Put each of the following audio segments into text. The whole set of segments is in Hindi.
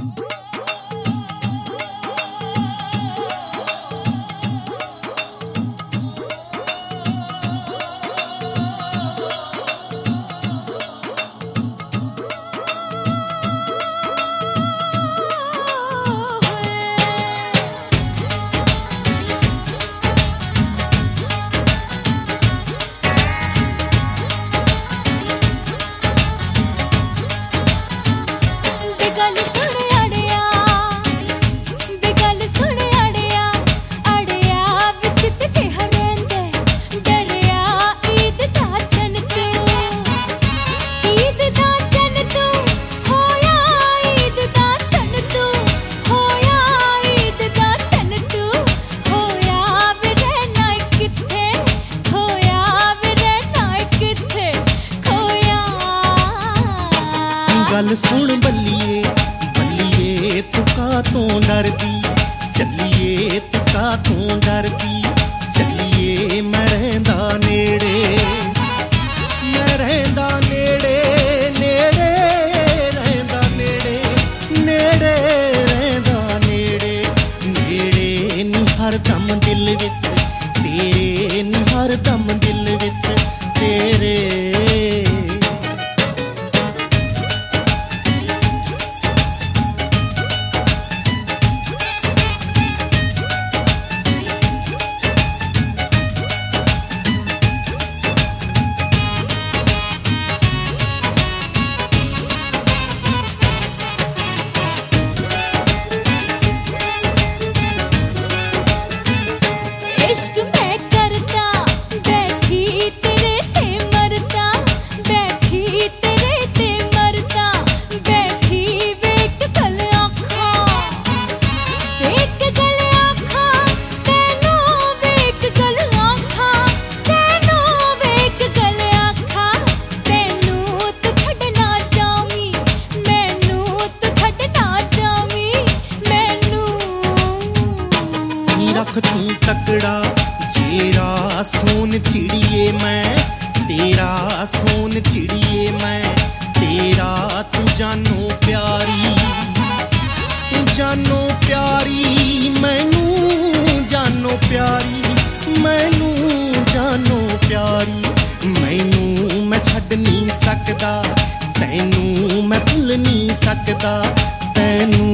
गल सुन बल्लिए बल्लिए तू कातों डरदी, चलिए तू कातों डरदी, चलिए मैं रहिंदा नेड़े, मैं रहिंदा नेड़े, नेड़े रहिंदा नेड़े, नेड़े रहिंदा नेड़े, नेड़े नी हर दम दिल विच तेरे, नी हर दम दिल विच तेरे। रख तू तकड़ा जेरा सोन चिड़िए मैं, तेरा सोन चिड़िए मैं, तेरा तू जानो प्यारी, तू जानो प्यारी, मैनू जानो प्यारी, मैनू जानो प्यारी, मैनू मैं छड्ड नहीं सकदा, तैनू मैं भुल नहीं सकदा, तैनू।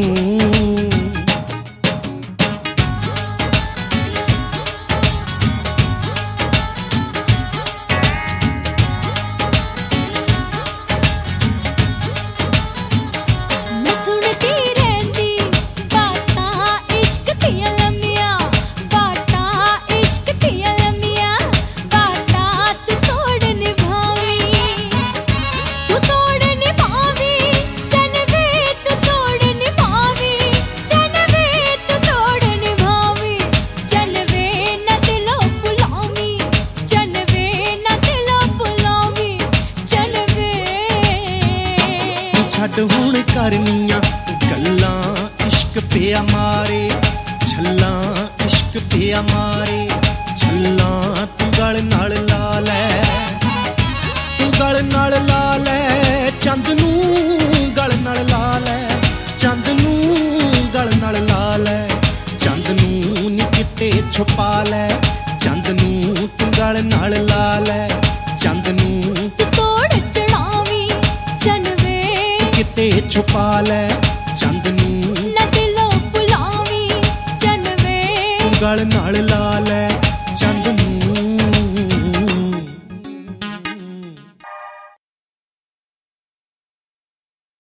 छड्ड हुण करनियां गल्लां इश्क पिया मारे, छल्लां इश्क पिया मारे, छल्लां तू गल नाल ला लै, तू गल नाल ला लै, चंद नू गल नाल ला लै, चंद नू गल नाल ला लै, चंद नू नी किते छुपा लै, चंद नू तू गल नाल ला लै, चंद नू तू तोड़ चढ़ावी जनवे किते छुपा लै, चंद नू न दिलों बुलावी जनवे तू गल नाल ला लै।